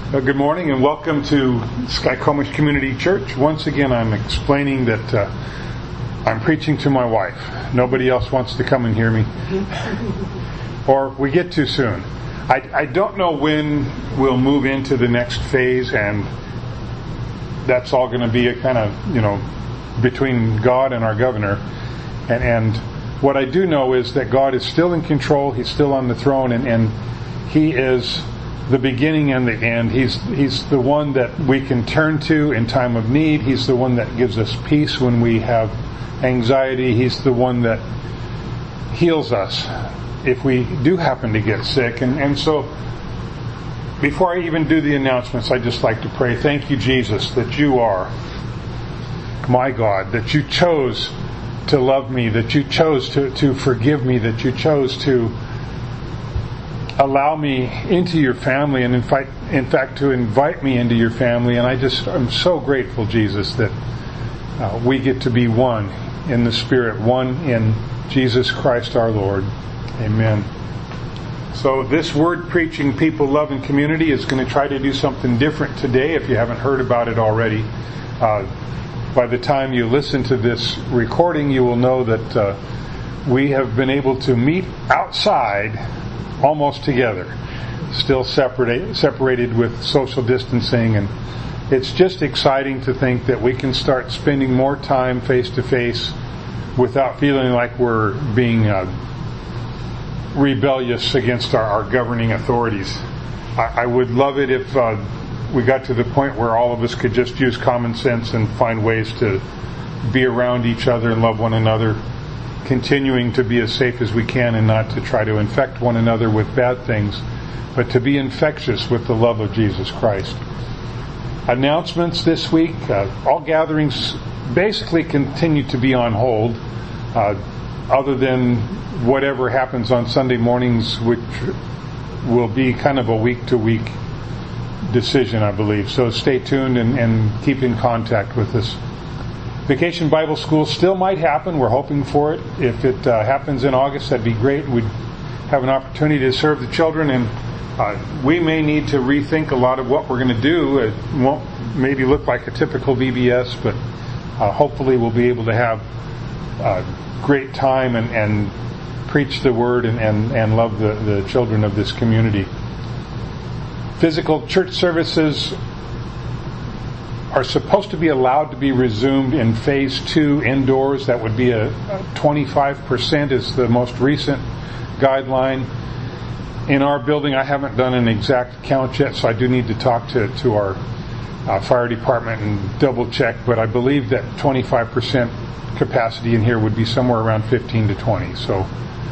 Good morning and welcome to Skykomish Community Church. Once again, I'm explaining that I'm preaching to my wife. Nobody else wants to come and hear me. Or we get too soon. I don't know when we'll move into the next phase, and that's all going to be a kind of, between God and our governor. And what I do know is that God is still in control. He's still on the throne, and He is the beginning and the end. He's the one that we can turn to in time of need. He's the one that gives us peace when we have anxiety. He's the one that heals us if we do happen to get sick. And so before I even do the announcements, I'd just like to pray. Thank you, Jesus, that you are my God, that you chose to love me, that you chose to forgive me, that you chose to allow me into your family, and in fact to invite me into your family. And I'm so grateful, Jesus, that we get to be one in the Spirit, one in Jesus Christ our Lord. Amen. So this word preaching, people, love, and community is going to try to do something different today if you haven't heard about it already. By the time you listen to this recording, you will know that we have been able to meet outside almost together, still separated with social distancing, and it's just exciting to think that we can start spending more time face to face without feeling like we're being rebellious against our governing authorities. I would love it if we got to the point where all of us could just use common sense and find ways to be around each other and love one another, continuing to be as safe as we can and not to try to infect one another with bad things, but to be infectious with the love of Jesus Christ. Announcements this week. All gatherings basically continue to be on hold, other than whatever happens on Sunday mornings, which will be kind of a week-to-week decision, I believe. So stay tuned and keep in contact with us. Vacation Bible School still might happen. We're hoping for it. If it happens in August, that'd be great. We'd have an opportunity to serve the children, and we may need to rethink a lot of what we're going to do. It won't maybe look like a typical VBS, but hopefully we'll be able to have a great time and preach the Word and love the children of this community. Physical church services are supposed to be allowed to be resumed in phase 2 indoors. That would be a 25% is the most recent guideline. In our building, I haven't done an exact count yet, so I do need to talk to our fire department and double check, but I believe that 25% capacity in here would be somewhere around 15 to 20. So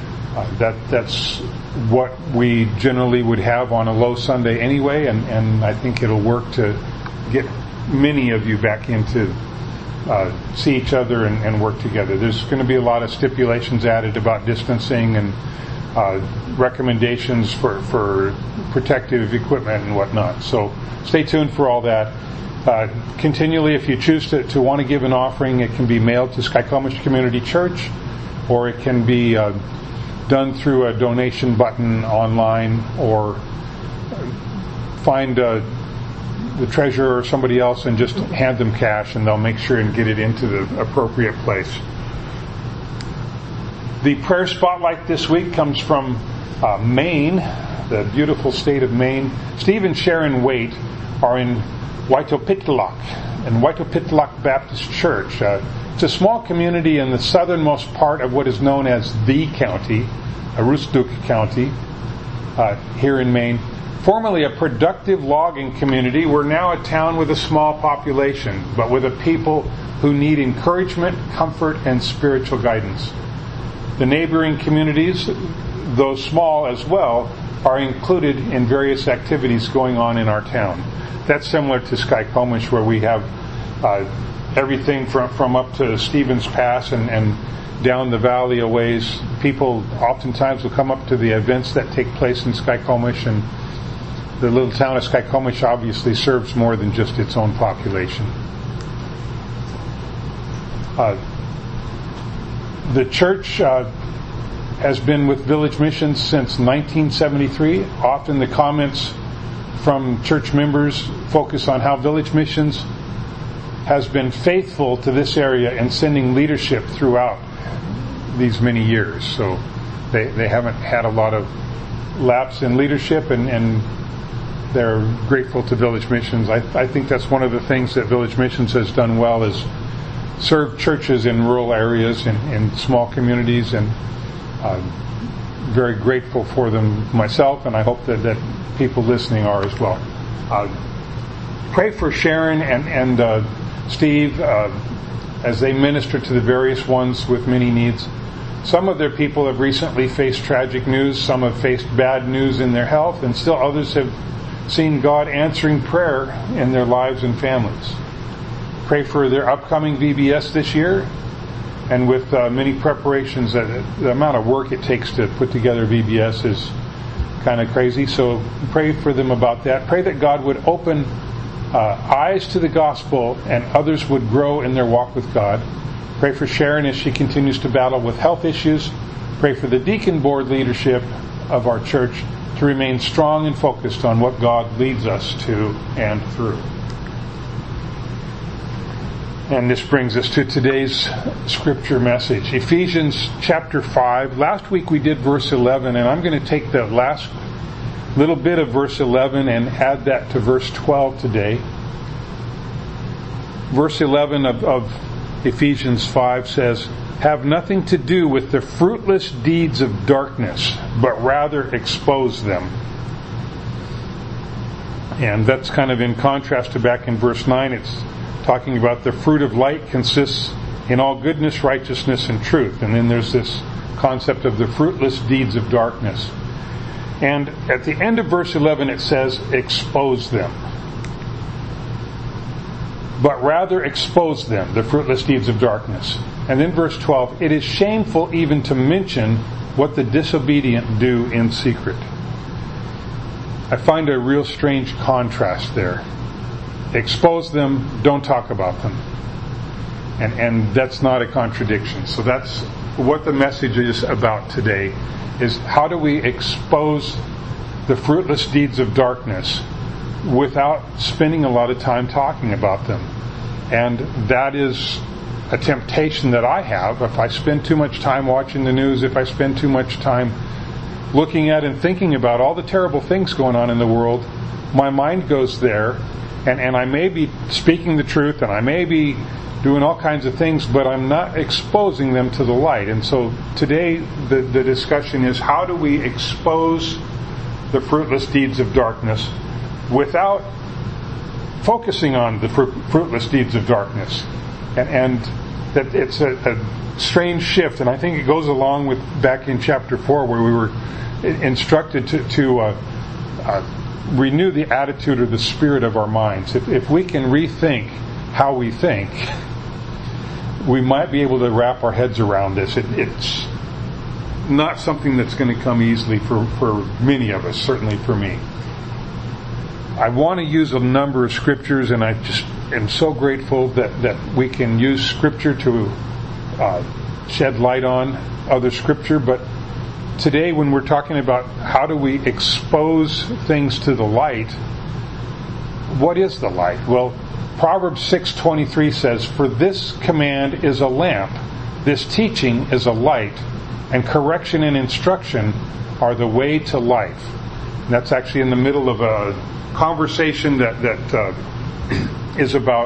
that's what we generally would have on a low Sunday anyway, and I think it'll work to get many of you back in to see each other and work together. There's going to be a lot of stipulations added about distancing and recommendations for protective equipment and whatnot. So stay tuned for all that. Continually, if you choose to want to give an offering, it can be mailed to Skykomish Community Church, or it can be done through a donation button online, or find the treasurer or somebody else and just hand them cash, and they'll make sure and get it into the appropriate place. The prayer spotlight this week comes from Maine, the beautiful state of Maine. Steve and Sharon Waite are in Waitukpitlak, and Waitukpitlak Baptist Church. It's a small community in the southernmost part of what is known as the county, Aroostook County, here in Maine. Formerly a productive logging community, we're now a town with a small population, but with a people who need encouragement, comfort, and spiritual guidance. The neighboring communities, though small as well, are included in various activities going on in our town. That's similar to Skykomish, where we have everything from up to Stevens Pass and down the valley a ways. People oftentimes will come up to the events that take place in Skykomish, and the little town of Skykomish obviously serves more than just its own population. The church has been with Village Missions since 1973. Often the comments from church members focus on how Village Missions has been faithful to this area and sending leadership throughout these many years. So they haven't had a lot of lapse in leadership, and they're grateful to Village Missions. I think that's one of the things that Village Missions has done well, is serve churches in rural areas and in small communities, and very grateful for them myself, and I hope that people listening are as well. Pray for Sharon and Steve as they minister to the various ones with many needs. Some of their people have recently faced tragic news. Some have faced bad news in their health, and still others have seen God answering prayer in their lives and families. Pray for their upcoming VBS this year, and with many preparations, the amount of work it takes to put together VBS is kind of crazy. So pray for them about that. Pray that God would open eyes to the gospel and others would grow in their walk with God. Pray for Sharon as she continues to battle with health issues. Pray for the deacon board leadership of our church to remain strong and focused on what God leads us to and through. And this brings us to today's scripture message, Ephesians chapter 5. Last week we did verse 11, and I'm going to take the last little bit of verse 11 and add that to verse 12 today. Verse 11 of Ephesians 5 says, "Have nothing to do with the fruitless deeds of darkness, but rather expose them." And that's kind of in contrast to back in verse 9. It's talking about the fruit of light consists in all goodness, righteousness, and truth. And then there's this concept of the fruitless deeds of darkness. And at the end of verse 11 it says, "Expose them." But rather expose them, the fruitless deeds of darkness. And then verse 12, "It is shameful even to mention what the disobedient do in secret." I find a real strange contrast there. Expose them, don't talk about them. And that's not a contradiction. So that's what the message is about today, is how do we expose the fruitless deeds of darkness without spending a lot of time talking about them. And that is a temptation that I have. If I spend too much time watching the news, if I spend too much time looking at and thinking about all the terrible things going on in the world, my mind goes there, and I may be speaking the truth, and I may be doing all kinds of things, but I'm not exposing them to the light. And so today the discussion is, how do we expose the fruitless deeds of darkness without focusing on the fruitless deeds of darkness? And that it's a strange shift, and I think it goes along with back in chapter 4 where we were instructed to renew the attitude or the spirit of our minds. If we can rethink how we think, we might be able to wrap our heads around this. It's not something that's going to come easily for many of us, certainly for me. I want to use a number of scriptures, and I just am so grateful that we can use scripture to shed light on other scripture. But today, when we're talking about how do we expose things to the light, what is the light? Well, Proverbs 6:23 says, "For this command is a lamp, this teaching is a light, and correction and instruction are the way to life." And that's actually in the middle of a conversation that is about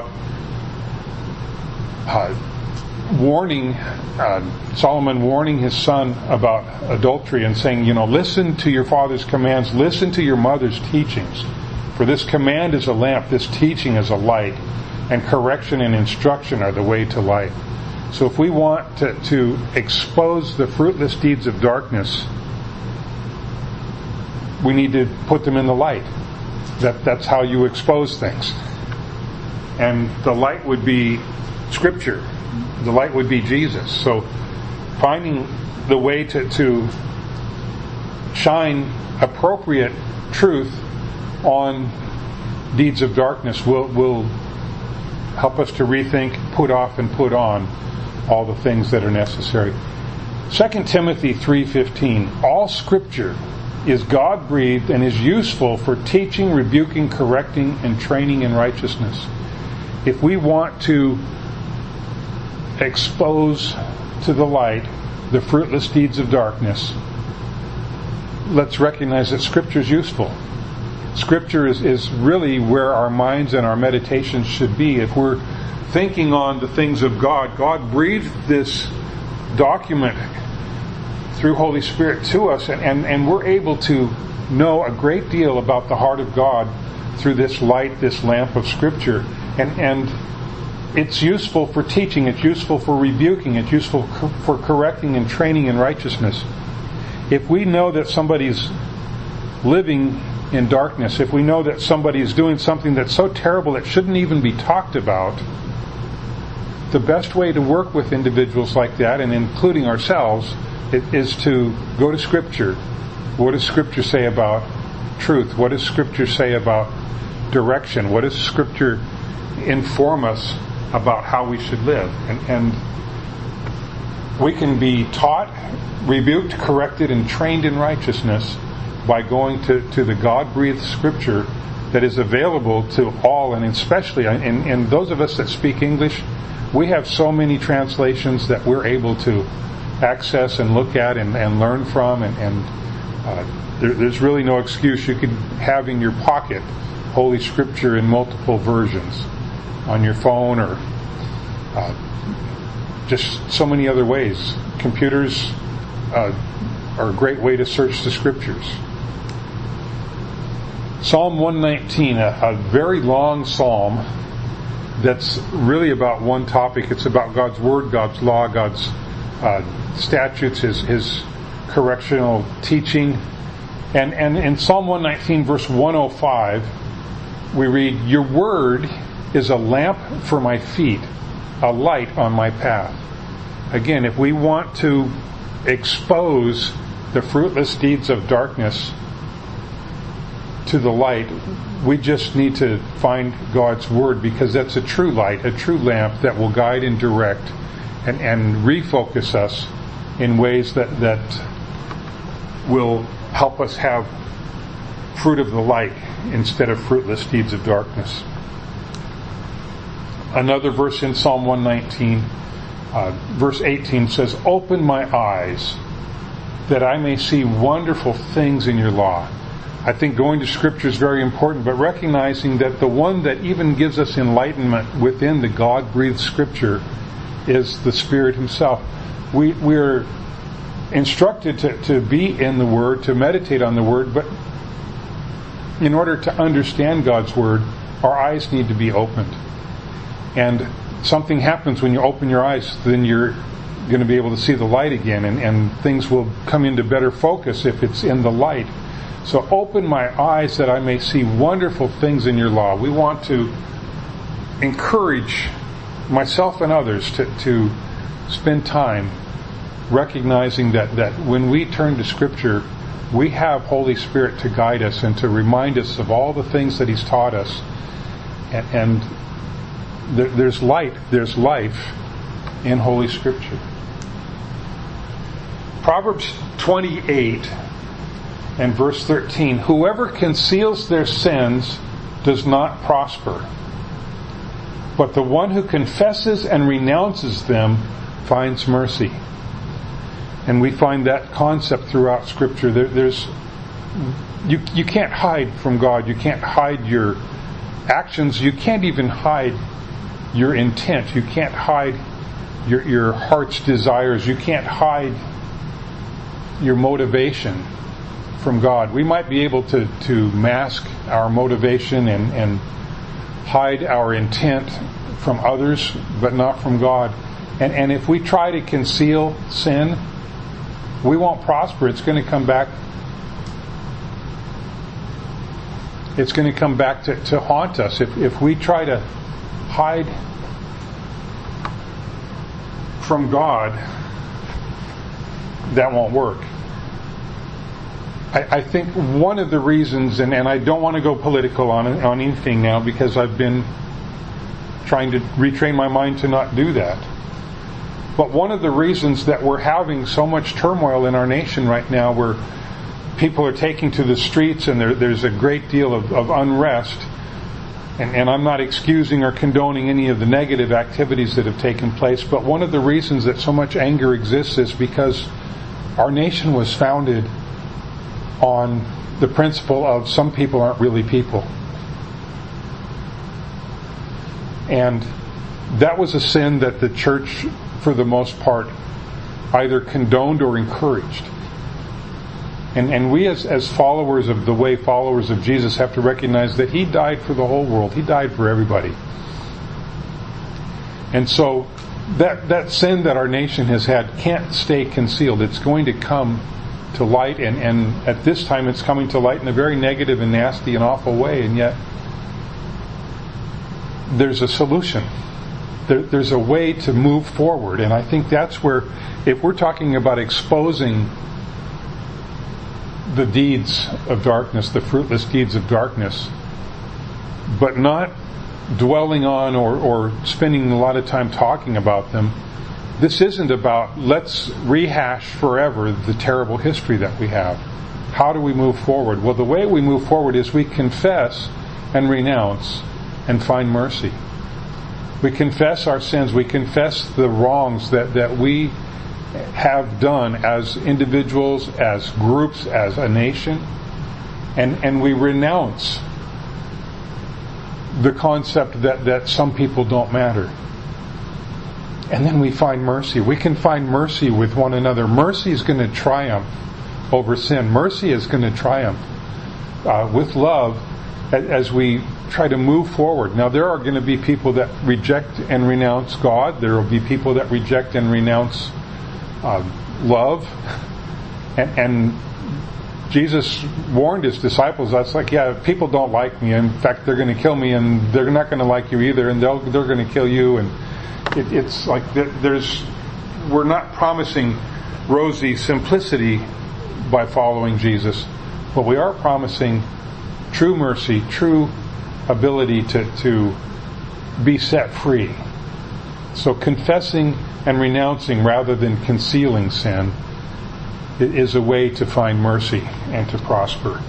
warning, Solomon warning his son about adultery and saying, listen to your father's commands, listen to your mother's teachings. For this command is a lamp, this teaching is a light, and correction and instruction are the way to life. So if we want to expose the fruitless deeds of darkness, we need to put them in the light. That's how you expose things. And the light would be Scripture. The light would be Jesus. So finding the way to shine appropriate truth on deeds of darkness will help us to rethink, put off, and put on all the things that are necessary. 2 Timothy 3:15, all Scripture is God-breathed and is useful for teaching, rebuking, correcting, and training in righteousness. If we want to expose to the light the fruitless deeds of darkness, let's recognize that Scripture is useful. Scripture is really where our minds and our meditations should be. If we're thinking on the things of God, God breathed this document through Holy Spirit to us, and we're able to know a great deal about the heart of God through this light, this lamp of Scripture. And it's useful for teaching, it's useful for rebuking, it's useful for correcting and training in righteousness. If we know that somebody's living in darkness, if we know that somebody is doing something that's so terrible it shouldn't even be talked about, the best way to work with individuals like that, and including ourselves, is to go to Scripture. What does Scripture say about truth? What does Scripture say about direction? What does Scripture inform us about how we should live? And we can be taught, rebuked, corrected, and trained in righteousness by going to the God-breathed Scripture that is available to all, and especially in those of us that speak English. We have so many translations that we're able to access and look at and learn from, there's really no excuse. You could have in your pocket Holy Scripture in multiple versions on your phone, or just so many other ways. Computers are a great way to search the Scriptures. Psalm 119, a very long psalm that's really about one topic. It's about God's Word, God's law, God's statutes, His correctional teaching. And in Psalm 119, verse 105, we read, "Your Word is a lamp for my feet, a light on my path." Again, if we want to expose the fruitless deeds of darkness to the light, we just need to find God's Word, because that's a true light, a true lamp that will guide and direct and refocus us in ways that will help us have fruit of the light instead of fruitless deeds of darkness. Another verse in Psalm 119, verse 18 says, "Open my eyes that I may see wonderful things in your law." I think going to Scripture is very important, but recognizing that the one that even gives us enlightenment within the God-breathed Scripture is the Spirit Himself. We're instructed to be in the Word, to meditate on the Word, but in order to understand God's Word, our eyes need to be opened. And something happens when you open your eyes, then you're going to be able to see the light again, and things will come into better focus if it's in the light. So open my eyes that I may see wonderful things in your law. We want to encourage myself and others to spend time recognizing that when we turn to Scripture, we have Holy Spirit to guide us and to remind us of all the things that He's taught us. And there's light, there's life in Holy Scripture. Proverbs 28 and verse 13, "Whoever conceals their sins does not prosper, but the one who confesses and renounces them finds mercy." And we find that concept throughout Scripture. You can't hide from God. You can't hide your actions. You can't even hide your intent. You can't hide your heart's desires. You can't hide your motivation from God. We might be able to mask our motivation and hide our intent from others, but not from God. And if we try to conceal sin, we won't prosper. It's going to come back. It's going to come back to haunt us. If we try to hide from God, that won't work. I think one of the reasons, and I don't want to go political on anything now, because I've been trying to retrain my mind to not do that. But one of the reasons that we're having so much turmoil in our nation right now, where people are taking to the streets, and there's a great deal of unrest. And I'm not excusing or condoning any of the negative activities that have taken place, but one of the reasons that so much anger exists is because our nation was founded on the principle of some people aren't really people. And that was a sin that the church, for the most part, either condoned or encouraged. And we as followers of the way, followers of Jesus, have to recognize that He died for the whole world. He died for everybody. And so that sin that our nation has had can't stay concealed. It's going to come to light, and at this time it's coming to light in a very negative and nasty and awful way, and yet there's a solution. There's a way to move forward, and I think that's where, if we're talking about exposing the deeds of darkness, the fruitless deeds of darkness, but not dwelling on or spending a lot of time talking about them, this isn't about let's rehash forever the terrible history that we have. How do we move forward? Well, the way we move forward is we confess and renounce and find mercy. We confess our sins. We confess the wrongs that we have done as individuals, as groups, as a nation, and we renounce the concept that some people don't matter. And then we find mercy. We can find mercy with one another. Mercy is going to triumph over sin. Mercy is going to triumph with love as we try to move forward. Now, there are going to be people that reject and renounce God. There will be people that reject and renounce love. And Jesus warned His disciples, that's like, yeah, people don't like me. In fact, they're going to kill me, and they're not going to like you either, and they're going to kill you. And it's like we're not promising rosy simplicity by following Jesus, but we are promising true mercy, true ability to be set free. So confessing and renouncing rather than concealing sin is a way to find mercy and to prosper.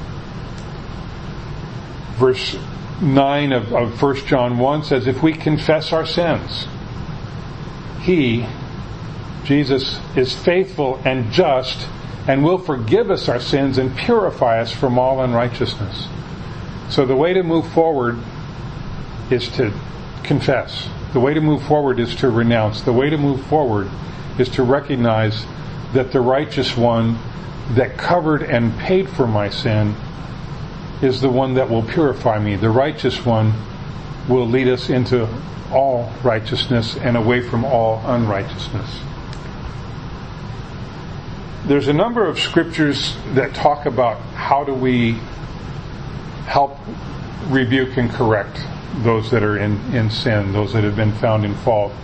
Verse 9 of 1 John 1 says, if we confess our sins, He, Jesus, is faithful and just and will forgive us our sins and purify us from all unrighteousness. So the way to move forward is to confess. The way to move forward is to renounce. The way to move forward is to recognize that the righteous one that covered and paid for my sin is the one that will purify me. The righteous one will lead us into all righteousness and away from all unrighteousness. There's a number of scriptures that talk about how do we help rebuke and correct those that are in sin, those that have been found in fault.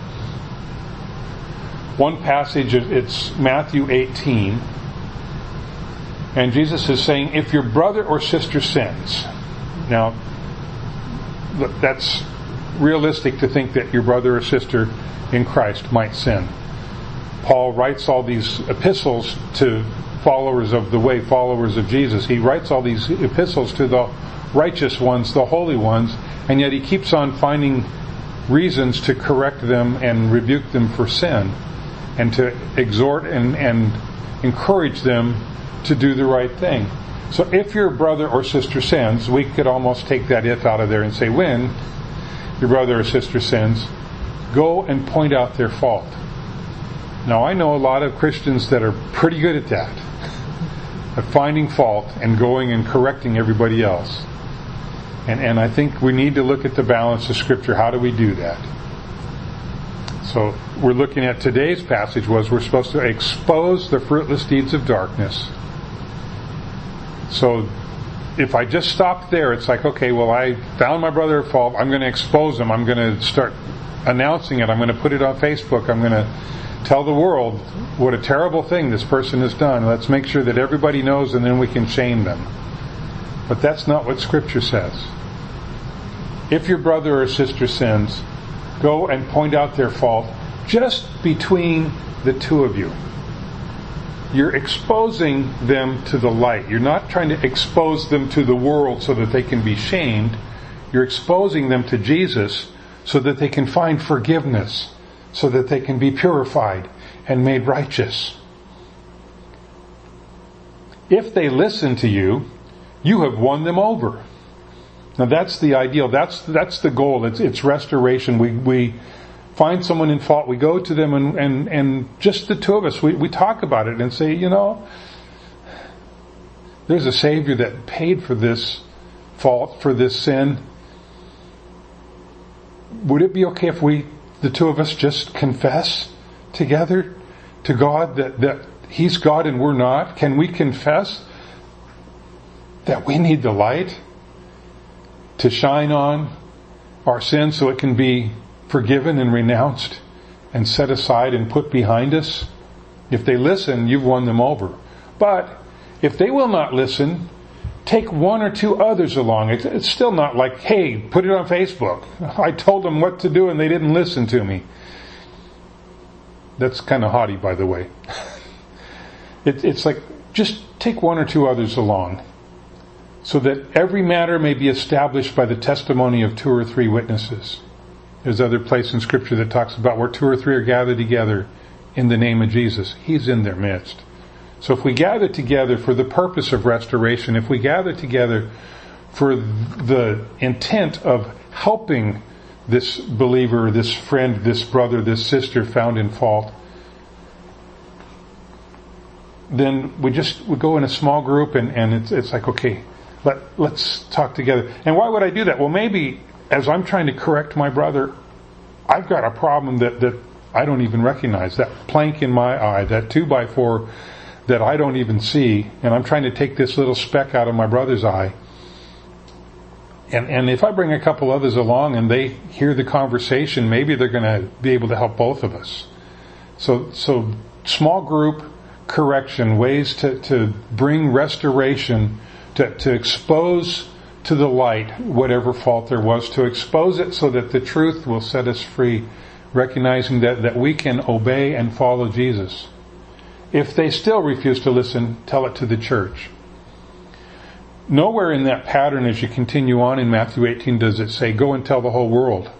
One passage, it's Matthew 18, and Jesus is saying, if your brother or sister sins, now that's realistic to think that your brother or sister in Christ might sin. Paul writes all these epistles to followers of the way, followers of Jesus. He writes all these epistles to the righteous ones, the holy ones, and yet he keeps on finding reasons to correct them and rebuke them for sin, and to exhort and encourage them to do the right thing. So if your brother or sister sins, we could almost take that if out of there and say, when your brother or sister sins, go and point out their fault. Now, I know a lot of Christians that are pretty good at that, at finding fault and going and correcting everybody else. And I think we need to look at the balance of Scripture. How do we do that? So we're looking at today's passage was we're supposed to expose the fruitless deeds of darkness. So if I just stop there, it's like, okay, well, I found my brother at fault. I'm going to expose him. I'm going to start announcing it. I'm going to put it on Facebook. I'm going to tell the world what a terrible thing this person has done. Let's make sure that everybody knows, and then we can shame them. But that's not what Scripture says. If your brother or sister sins, go and point out their fault just between the two of you. you're exposing them to the light. You're not trying to expose them to the world so that they can be shamed. You're exposing them to Jesus so that they can find forgiveness, so that they can be purified and made righteous. If they listen to you, you have won them over. Now that's the ideal. That's the goal. It's restoration. We find someone in fault. We go to them and just the two of us, we talk about it and say, there's a Savior that paid for this fault, for this sin. Would it be okay if the two of us, just confess together to God that He's God and we're not? Can we confess that we need the light to shine on our sin so it can be forgiven and renounced and set aside and put behind us? If they listen, you've won them over. But if they will not listen, take one or two others along. It's still not like, hey, put it on Facebook. I told them what to do and they didn't listen to me. That's kind of haughty, by the way. It's like, just take one or two others along, so that every matter may be established by the testimony of 2 or 3 witnesses. There's other place in Scripture that talks about where 2 or 3 are gathered together in the name of Jesus. He's in their midst. So if we gather together for the purpose of restoration, if we gather together for the intent of helping this believer, this friend, this brother, this sister found in fault, then we go in a small group and it's like, okay, let's talk together. And why would I do that? Well, maybe as I'm trying to correct my brother, I've got a problem that I don't even recognize, that plank in my eye, that 2x4 that I don't even see, and I'm trying to take this little speck out of my brother's eye. And if I bring a couple others along and they hear the conversation, maybe they're going to be able to help both of us. So small group correction, ways to bring restoration, to expose to the light whatever fault there was, to expose it so that the truth will set us free, recognizing that we can obey and follow Jesus. If they still refuse to listen, tell it to the church. Nowhere in that pattern as you continue on in Matthew 18 does it say, go and tell the whole world.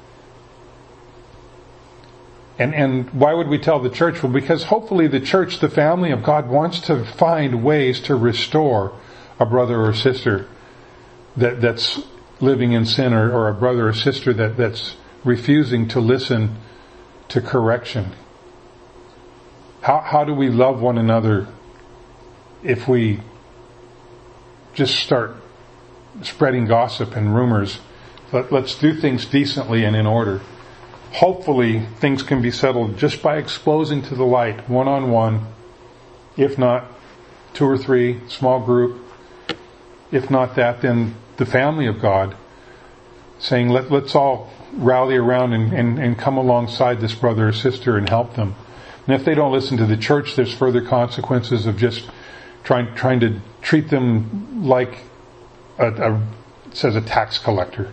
And why would we tell the church? Well, because hopefully the church, the family of God, wants to find ways to restore a brother or sister that's living in sin, or a brother or sister that's refusing to listen to correction. How do we love one another if we just start spreading gossip and rumors? Let's do things decently and in order. Hopefully things can be settled just by exposing to the light, one-on-one. If not, 2 or 3, small group. If not that, then the family of God, saying let's all rally around and come alongside this brother or sister and help them. And if they don't listen to the church, there's further consequences of just trying to treat them like it says a tax collector.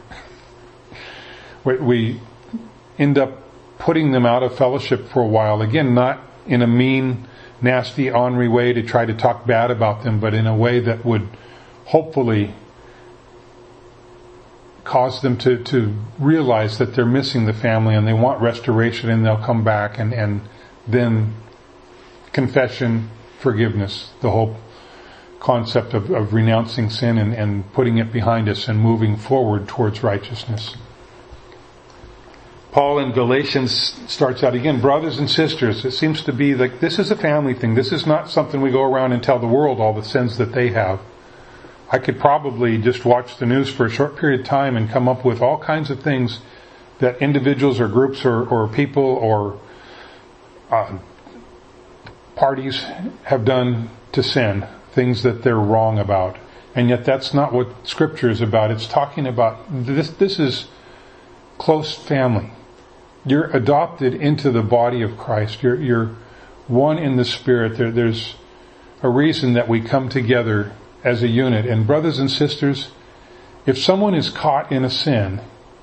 We end up putting them out of fellowship for a while. Again, not in a mean, nasty, ornery way to try to talk bad about them, but in a way that would hopefully cause them to realize that they're missing the family and they want restoration, and they'll come back and then confession, forgiveness, the whole concept of renouncing sin and putting it behind us and moving forward towards righteousness. Paul in Galatians starts out again, brothers and sisters. It seems to be like this is a family thing. This is not something we go around and tell the world all the sins that they have. I could probably just watch the news for a short period of time and come up with all kinds of things that individuals or groups or people or parties have done to sin, things that they're wrong about. And yet that's not what Scripture is about. It's talking about this is close family. You're adopted into the body of Christ. You're one in the Spirit. There's a reason that we come together as a unit. And brothers and sisters, if someone is caught in a sin,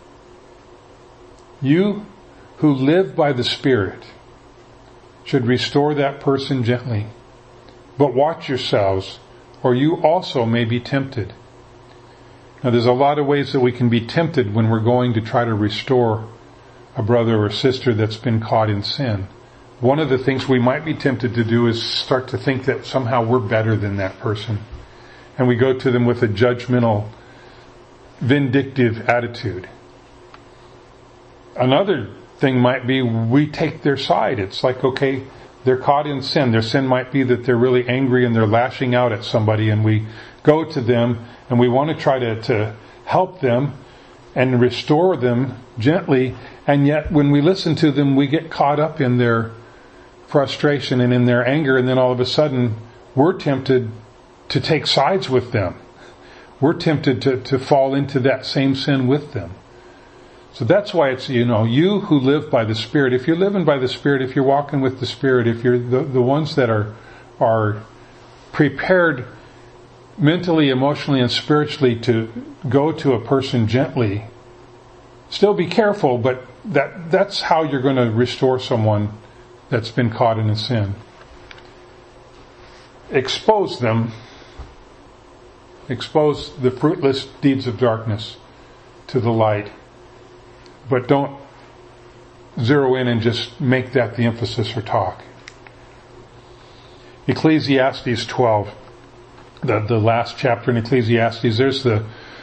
you who live by the Spirit should restore that person gently But watch yourselves, or you also may be tempted. Now there's a lot of ways that we can be tempted when we're going to try to restore a brother or sister that's been caught in sin. One of the things we might be tempted to do is start to think that somehow we're better than that person. And we go to them with a judgmental, vindictive attitude. Another thing might be we take their side. It's like, okay, they're caught in sin. Their sin might be that they're really angry and they're lashing out at somebody, and we go to them and we want to try to help them and restore them gently, and yet when we listen to them, we get caught up in their frustration and in their anger, and then all of a sudden we're tempted to take sides with them. We're tempted to fall into that same sin with them. So that's why it's, you who live by the Spirit, if you're living by the Spirit, if you're walking with the Spirit, if you're the ones that are prepared mentally, emotionally, and spiritually to go to a person gently, still be careful, but that's how you're going to restore someone that's been caught in a sin. Expose them. Expose the fruitless deeds of darkness to the light. But don't zero in and just make that the emphasis or talk. Ecclesiastes 12, the last chapter in Ecclesiastes, there's the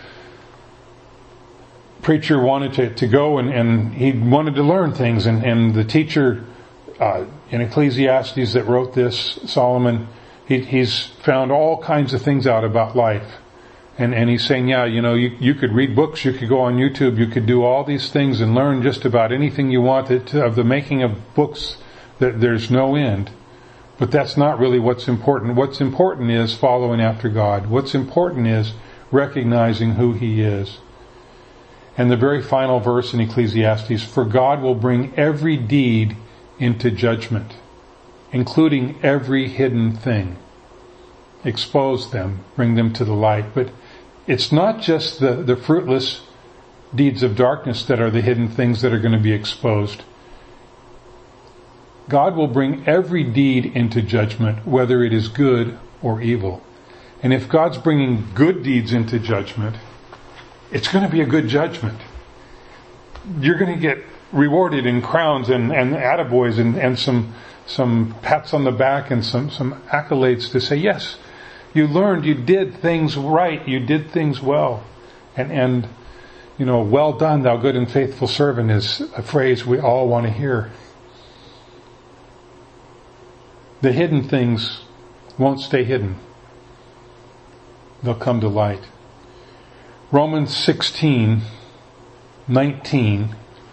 preacher wanted to go and he wanted to learn things, and the teacher in Ecclesiastes that wrote this, Solomon, he's found all kinds of things out about life. And he's saying, you could read books, you could go on YouTube, you could do all these things and learn just about anything you want of the making of books, that there's no end. But that's not really what's important. What's important is following after God. What's important is recognizing who He is. And the very final verse in Ecclesiastes, for God will bring every deed into judgment, including every hidden thing. Expose them, bring them to the light. But it's not just the fruitless deeds of darkness that are the hidden things that are going to be exposed. God will bring every deed into judgment, whether it is good or evil. And if God's bringing good deeds into judgment, it's going to be a good judgment. You're going to get rewarded in crowns and attaboys and some pats on the back and some accolades to say, yes, you learned, you did things right, you did things well. And well done, thou good and faithful servant is a phrase we all want to hear. The hidden things won't stay hidden. They'll come to light. Romans 16:19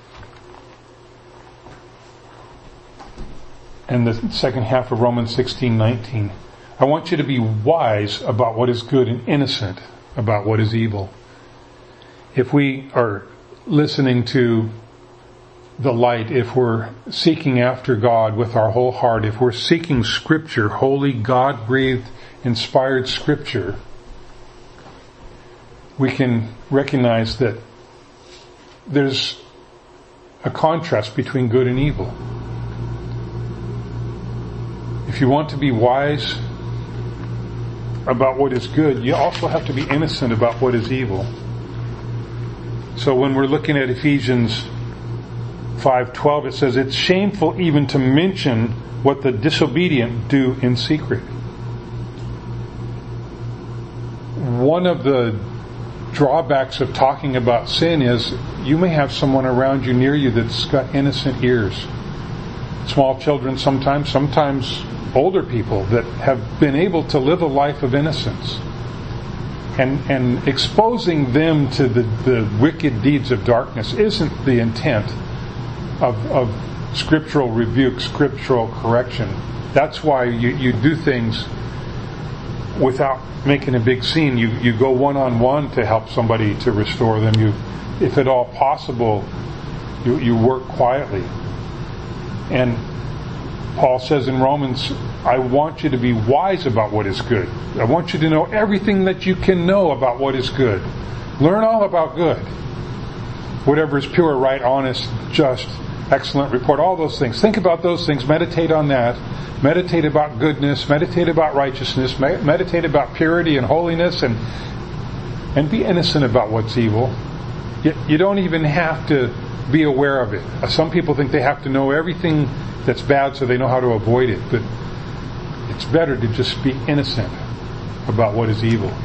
and the second half of Romans 16:19. I want you to be wise about what is good and innocent about what is evil. If we are listening to the light, if we're seeking after God with our whole heart, if we're seeking Scripture, holy, God-breathed, inspired Scripture, we can recognize that there's a contrast between good and evil. If you want to be wise about what is good, you also have to be innocent about what is evil. So when we're looking at Ephesians 5:12, it says, it's shameful even to mention what the disobedient do in secret. One of the drawbacks of talking about sin is you may have someone around you, near you, that's got innocent ears. Small children sometimes older people that have been able to live a life of innocence. And exposing them to the wicked deeds of darkness isn't the intent of scriptural rebuke, scriptural correction. That's why you do things without making a big scene. You go one-on-one to help somebody to restore them. If at all possible, you work quietly. And Paul says in Romans, I want you to be wise about what is good. I want you to know everything that you can know about what is good. Learn all about good. Whatever is pure, right, honest, just, excellent report, all those things. Think about those things. Meditate on that. Meditate about goodness. Meditate about righteousness. Meditate about purity and holiness, and be innocent about what's evil. You don't even have to be aware of it. Some people think they have to know everything that's bad so they know how to avoid it, but it's better to just be innocent about what is evil.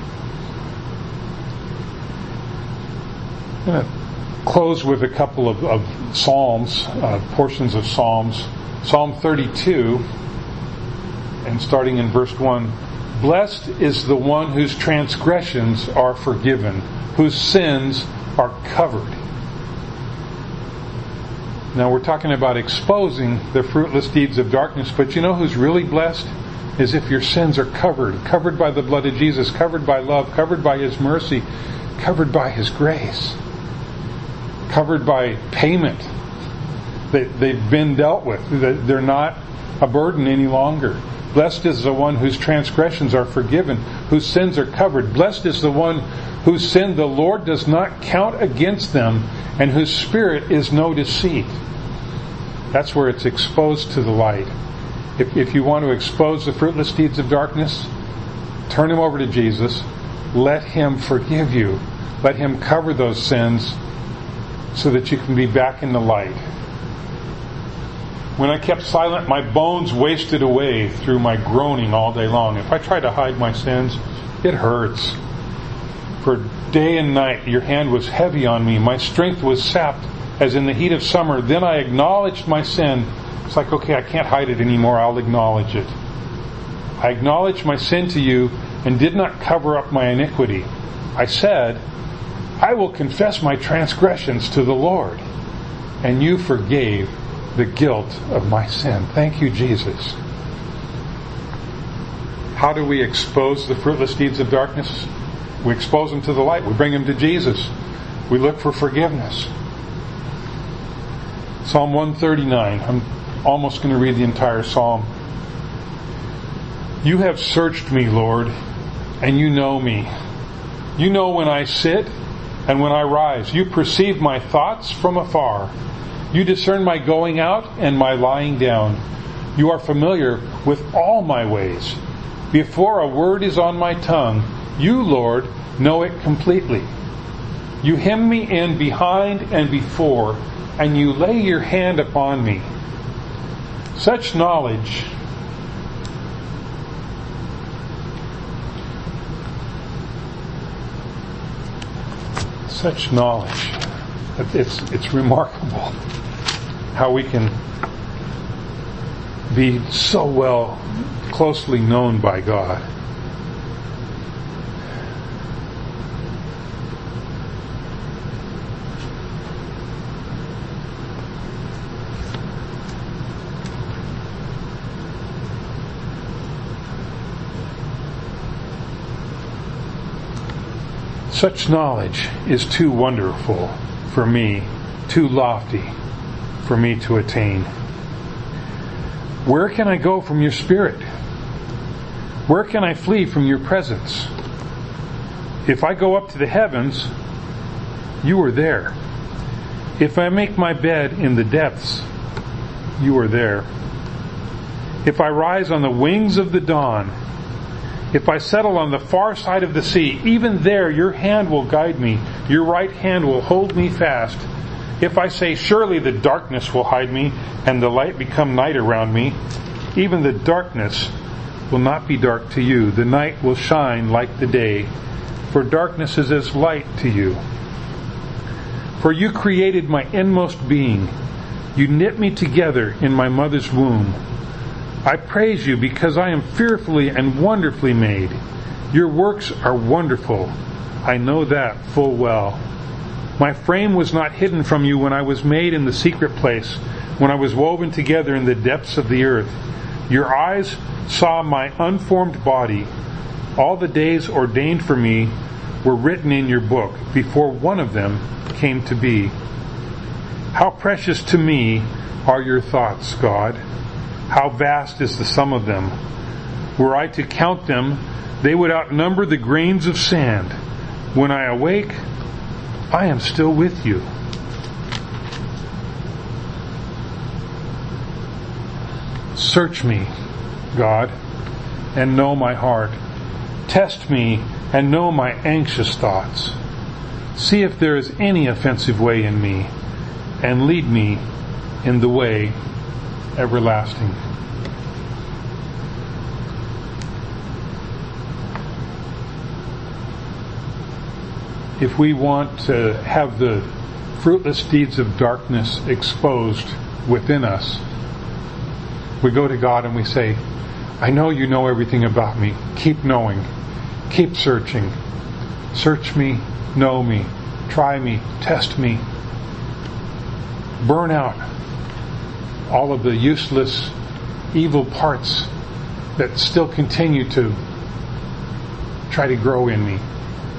I'm going to close with a couple of Psalms, portions of Psalms. Psalm 32, and starting in verse 1. Blessed is the one whose transgressions are forgiven, whose sins are covered. Now we're talking about exposing the fruitless deeds of darkness, but you know who's really blessed? Is if your sins are covered by the blood of Jesus, covered by love, covered by His mercy, covered by His grace, covered by payment. They've been dealt with. They're not a burden any longer. Blessed is the one whose transgressions are forgiven, whose sins are covered. Blessed is the one whose sin the Lord does not count against them, and whose spirit is no deceit. That's where it's exposed to the light. If you want to expose the fruitless deeds of darkness, turn them over to Jesus. Let Him forgive you. Let Him cover those sins so that you can be back in the light. When I kept silent, my bones wasted away through my groaning all day long. If I try to hide my sins, it hurts. For day and night your hand was heavy on me. My strength was sapped as in the heat of summer. Then I acknowledged my sin. It's like, okay, I can't hide it anymore. I'll acknowledge it. I acknowledged my sin to you and did not cover up my iniquity. I said, I will confess my transgressions to the Lord. And you forgave the guilt of my sin. Thank you, Jesus. How do we expose the fruitless deeds of darkness? We expose them to the light. We bring them to Jesus. We look for forgiveness. Psalm 139. I'm almost going to read the entire psalm. You have searched me, Lord, and you know me. You know when I sit and when I rise. You perceive my thoughts from afar. You discern my going out and my lying down. You are familiar with all my ways. Before a word is on my tongue, you, Lord, know it completely. You hem me in behind and before, and you lay your hand upon me. Such knowledge it's remarkable how we can be so well closely known by God. Such knowledge is too wonderful for me, too lofty for me to attain. Where can I go from your Spirit? Where can I flee from your presence? If I go up to the heavens, you are there. If I make my bed in the depths, you are there. If I rise on the wings of the dawn, if I settle on the far side of the sea, even there your hand will guide me. Your right hand will hold me fast. If I say, surely the darkness will hide me, and the light become night around me, even the darkness will not be dark to you. The night will shine like the day, for darkness is as light to you. For you created my inmost being. You knit me together in my mother's womb. I praise you because I am fearfully and wonderfully made. Your works are wonderful. I know that full well. My frame was not hidden from you when I was made in the secret place, when I was woven together in the depths of the earth. Your eyes saw my unformed body. All the days ordained for me were written in your book before one of them came to be. How precious to me are your thoughts, God. How vast is the sum of them. Were I to count them, they would outnumber the grains of sand. When I awake, I am still with you. Search me, God, and know my heart. Test me and know my anxious thoughts. See if there is any offensive way in me, and lead me in the way everlasting. If we want to have the fruitless deeds of darkness exposed within us, we go to God and we say, I know you know everything about me. Keep knowing. Keep searching. Search me, know me, try me, test me. Burn out all of the useless, evil parts that still continue to try to grow in me.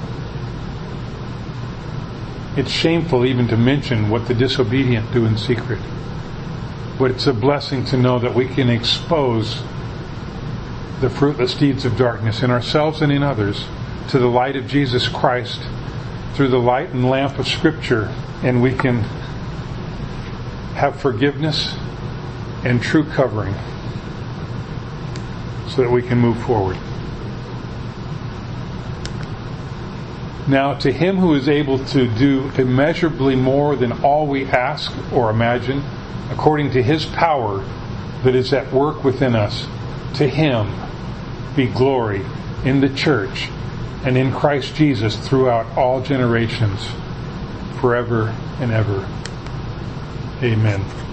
It's shameful even to mention what the disobedient do in secret. But it's a blessing to know that we can expose the fruitless deeds of darkness in ourselves and in others to the light of Jesus Christ through the light and lamp of Scripture, and we can have forgiveness and true covering so that we can move forward. Now, to Him who is able to do immeasurably more than all we ask or imagine, according to His power that is at work within us, to Him be glory in the church and in Christ Jesus throughout all generations, forever and ever. Amen.